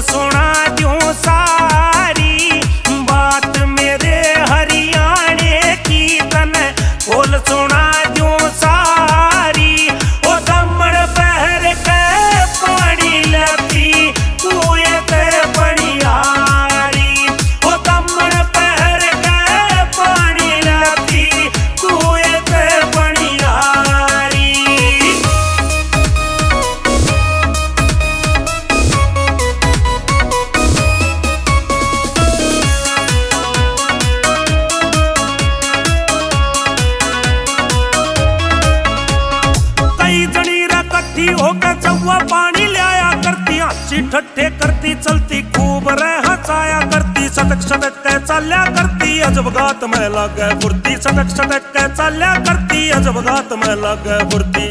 सुना दूं सारी बात मेरे हरियाणे की तने बोल सुना दूं सारी। ओ दमन पहर के पानी लती तू ये ते बनियारी। ओ दमन पहर के पानी लती तू ये ते बनियारी। कई जनी कट्ठी होकर चौवा पानी लिया करती, हाथी ठट्ठे करती चलती खूब रह हंसाया करती। सटक सटक के चल्या करती अजब गात में लगे फुर्ती। सटक सटक के चल्या करती अजब गात में लगे फुर्ती।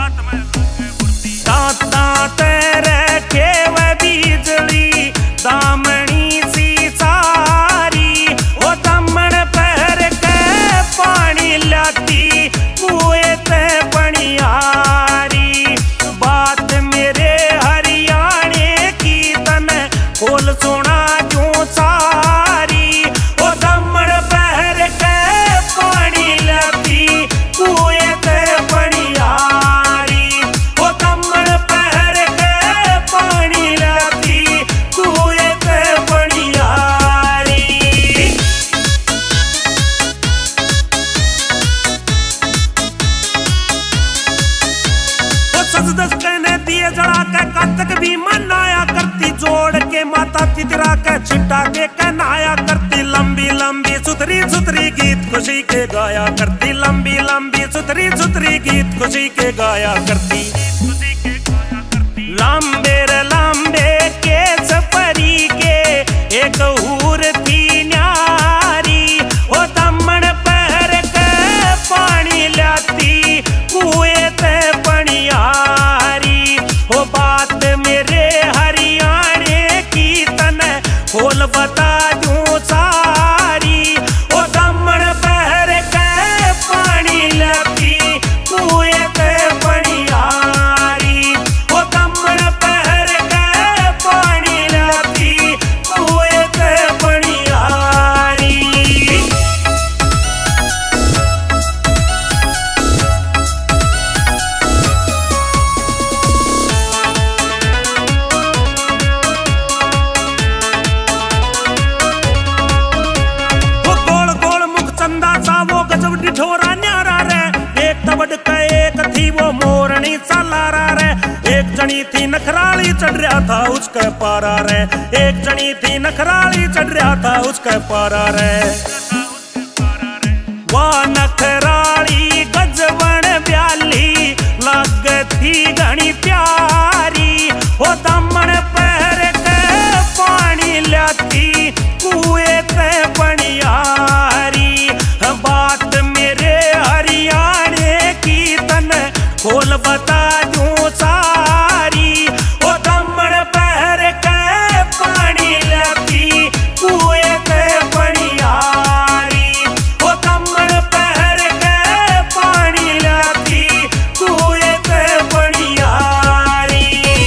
दांता तेरे केवे बिजली दामनी सी सारी। ओ दमन पहर के पानी लाती कुएं ते बनियारी। बात मेरे हरियाणे की तने बोल सुना दूं सारी। ओ दमन पहर के पानी लाती कुएं ते बनियारी। ओ दमन पहर के पानी लाती कुएं ते बनियारी। सजदस कहने दिए जड़ा के कतक भी मनाया करती। जोड़ के माता तितरा के छिटा के कहनाया करती। लंबी लंबी सुथरी सुथरी गीत खुशी के गाया करती। लंबी लंबी सुथरी सुथरी गीत खुशी के गाया करती। लंबे रे लंबे केस परी के एक हूर थी न्यारी। ओ दमन पहर के पानी लाती कुएं ते बनियारी। ओ बात मेरे हरियाणे की तने बोल बता दूं सारी। ओ दमन पहर के पानी लाती कुएं ते बनियारी। ओ दमन पहर के पानी लाती कुएं ते बनियारी। गजब डिठोरा न्यारा रे एक तबड़ का एक थी वो मोरनी सालारा रे। एक जनी थी नखराली चढ़ रहा था उसके पारा रे। एक जनी थी नखराली चढ़ रहा था उसके पारा रे। वाह नखराली गजबन ब्याली लग थी घनी प्यारी। ओ दमन पहर के पानी लाती कुएं ते बनियारी। बात मेरे हरियाणे की तने बोल बता दूं सारी। ओ दमन पहर के पानी लाती कुएं ते बनियारी। ओ दमन पहर के पानी लाती कुएं ते बनियारी।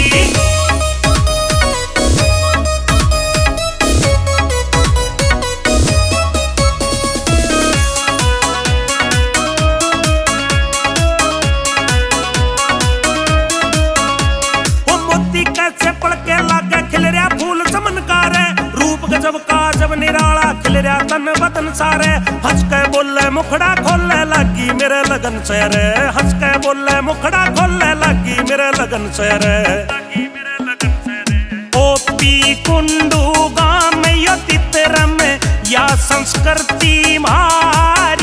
कैसे पड़ के लागे खिल रहा फूल चमनकार है। रूप गजब का जब निराला खिल रहा तन बदन सारे। हंस के बोले मुखड़ा खोले लगी मेरे लगन से रे। हंस के बोले मुखड़ा खोले लगी मेरे लगन से रे। ओपी कुंडू गांव में यो तितरम या संस्कृति मारी।